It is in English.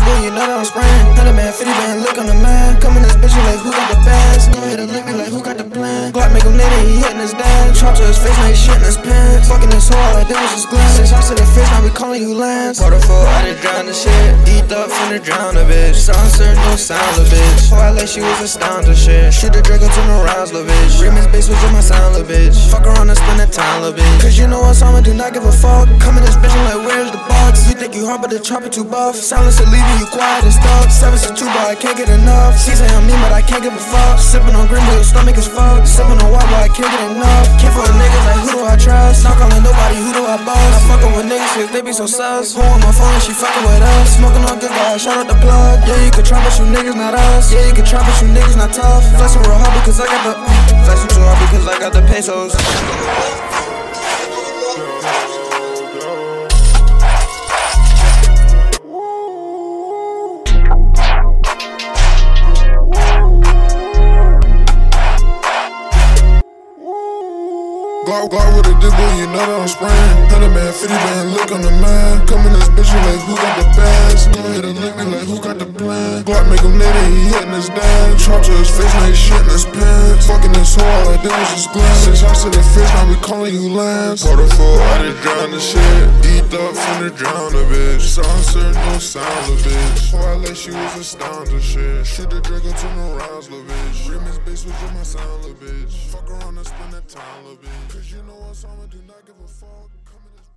boy, you know that I'm spraying. 100 man, 50 band, look on the man. Come in this bitch, you like, who got the bands? Go ahead and look me like, who got the plan? Glock make him lit and he hitting his dance. Chop to his face, now he shit in his pants. Fucking this hoe, all I did was just glance. 6 shots to the face, now we calling you Lance. Waterfall, I done drown the shit. Eat up, finna drown a bitch. Saucer, no sound, a bitch. Oh, I like she was astounded, shit. Shoot the Draco, turn around, little bitch. Remix bass was in my sound, little bitch. Fuck around and spend the time, little bitch. Cause you know what, I'ma do not give a fuck. Come in this bitch, I'm like, where's the box? You think you hard, but the chopper too buff. Silence will leaving you quiet and stuck. 7-2, but I can't get enough. Season on me, but I can't give a fuck. Sipping on green, but your stomach is fucked. Sipping on white, but I can't get enough. Can't for a niggas like, who do I trust? Not calling nobody, who do I boss? Not fucking with niggas, cause they be so sus. Who on my phone, she fucking with us. Smoking on good guys, shout out the plug. Yeah, you can try, but you niggas not us. Yeah, you can try, but you niggas not tough. Flexing real hard because I got the flexing too hard because I got the pesos. Glock with a dip, boy, you know that I'm spraying. 100 man, 50 band, look on the man. Come in this bitch, you like, who got the bass? Go ahead and look me like, who got the plan? Glock make him lit and he hitting his dance. Chop to his face, now he shit in his pants. Fucking this hoe, all I did was just glance. 6 shots to the face, now we calling you Lance. Waterfall, I done drown the shit. Eat up, finna drown a bitch. Saucer, no sound, a bitch. Oh, I like she was astounded, shit. Shoot the Draco, turn around, little bitch. Remix bass was in my sound, little bitch. Fuck around and spend that time, little bitch. Cause you know what, I'ma do not give a fuck.